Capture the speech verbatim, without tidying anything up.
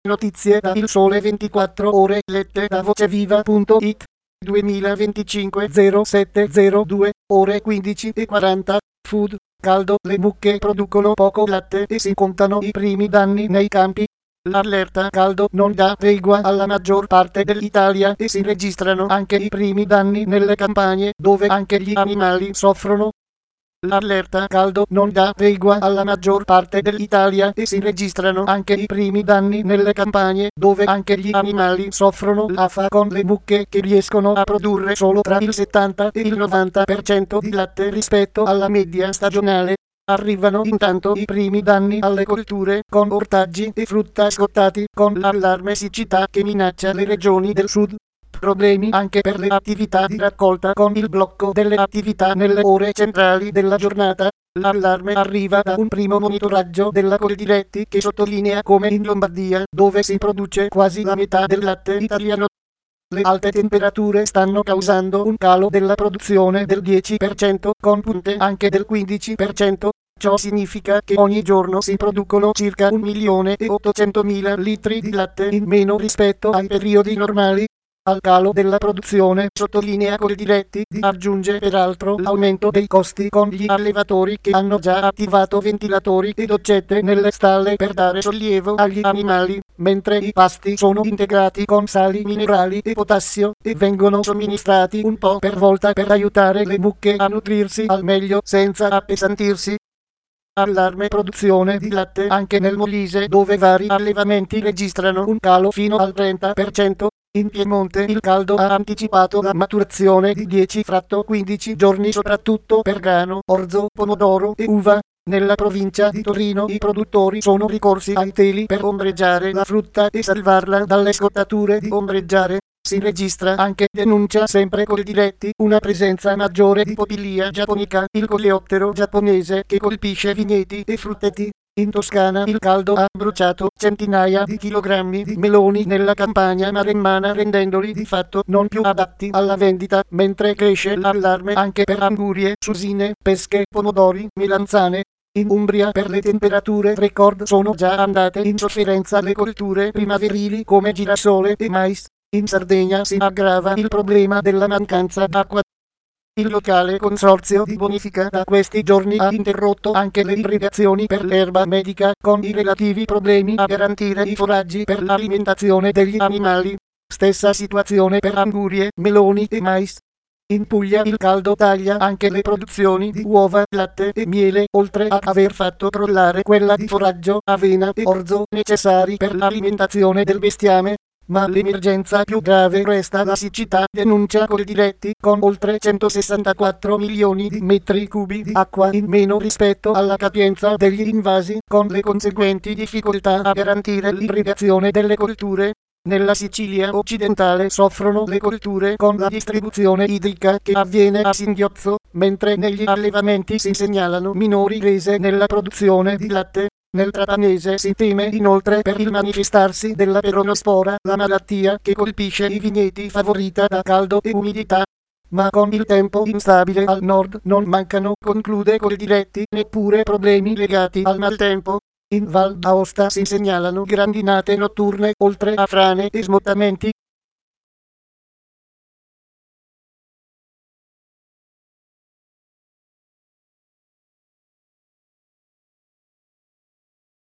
Notizie da Il Sole ventiquattro Ore lette da voceviva punto it. duemilaventicinque zero sette zero due, ore quindici e quaranta. Food, caldo, le mucche producono poco latte e si contano i primi danni nei campi. L'allerta caldo non dà tregua alla maggior parte dell'Italia e si registrano anche i primi danni nelle campagne, dove anche gli animali soffrono. L'allerta caldo non dà tregua alla maggior parte dell'Italia e si registrano anche i primi danni nelle campagne, dove anche gli animali soffrono l'afa con le mucche che riescono a produrre solo tra il settanta e il novanta per cento di latte rispetto alla media stagionale. Arrivano intanto i primi danni alle colture, con ortaggi e frutta scottati, con l'allarme siccità che minaccia le regioni del sud. Problemi anche per le attività di raccolta con il blocco delle attività nelle ore centrali della giornata. L'allarme arriva da un primo monitoraggio della Coldiretti che sottolinea come in Lombardia, dove si produce quasi la metà del latte italiano, le alte temperature stanno causando un calo della produzione del dieci per cento, con punte anche del quindici per cento. Ciò significa che ogni giorno si producono circa un milione e ottocentomila litri di latte in meno rispetto ai periodi normali. Al calo della produzione, sottolinea Coldiretti, aggiunge peraltro l'aumento dei costi con gli allevatori che hanno già attivato ventilatori e doccette nelle stalle per dare sollievo agli animali, mentre i pasti sono integrati con sali minerali e potassio e vengono somministrati un po' per volta per aiutare le mucche a nutrirsi al meglio senza appesantirsi. Allarme produzione di latte anche nel Molise, dove vari allevamenti registrano un calo fino al trenta per cento. In Piemonte il caldo ha anticipato la maturazione di dieci quindici giorni soprattutto per grano, orzo, pomodoro e uva. Nella provincia di Torino i produttori sono ricorsi ai teli per ombreggiare la frutta e salvarla dalle scottature di ombreggiare. Si registra anche, denuncia sempre Coldiretti, una presenza maggiore di Popilia japonica, il coleottero giapponese che colpisce vigneti e frutteti. In Toscana il caldo ha bruciato centinaia di chilogrammi di meloni nella campagna maremmana, rendendoli di fatto non più adatti alla vendita, mentre cresce l'allarme anche per angurie, susine, pesche, pomodori, melanzane. In Umbria per le temperature record sono già andate in sofferenza le colture primaverili come girasole e mais. In Sardegna si aggrava il problema della mancanza d'acqua. Il locale consorzio di bonifica da questi giorni ha interrotto anche le irrigazioni per l'erba medica, con i relativi problemi a garantire i foraggi per l'alimentazione degli animali. Stessa situazione per angurie, meloni e mais. In Puglia il caldo taglia anche le produzioni di uova, latte e miele, oltre ad aver fatto crollare quella di foraggio, avena e orzo necessari per l'alimentazione del bestiame. Ma l'emergenza più grave resta la siccità, denuncia Coldiretti, con oltre centosessantaquattro milioni di metri cubi di acqua in meno rispetto alla capienza degli invasi, con le conseguenti difficoltà a garantire l'irrigazione delle colture. Nella Sicilia occidentale soffrono le colture con la distribuzione idrica che avviene a singhiozzo, mentre negli allevamenti si segnalano minori rese nella produzione di latte. Nel Trapanese si teme inoltre per il manifestarsi della peronospora, la malattia che colpisce i vigneti favorita da caldo e umidità. Ma con il tempo instabile al nord non mancano, conclude Coldiretti, neppure problemi legati al maltempo. In Val d'Aosta si segnalano grandinate notturne, oltre a frane e smottamenti.